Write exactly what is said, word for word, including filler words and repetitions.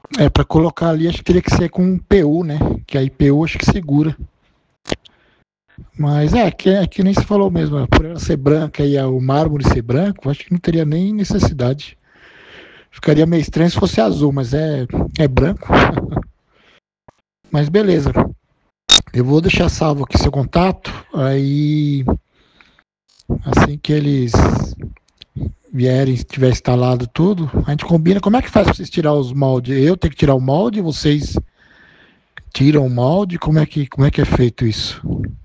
É, para colocar ali, acho que teria que ser com um P U, né? Que a I P U acho que segura. Mas é, que, é que nem se falou mesmo, por ela ser branca e o mármore ser branco, acho que não teria nem necessidade. Ficaria meio estranho se fosse azul, mas é, é branco. Mas beleza. Eu vou deixar salvo aqui seu contato, aí assim que eles vierem, se tiver instalado tudo, a gente combina. Como é que faz para vocês tirar os moldes? Eu tenho que tirar o molde, vocês tiram o molde? Como é que, como é, que é feito isso?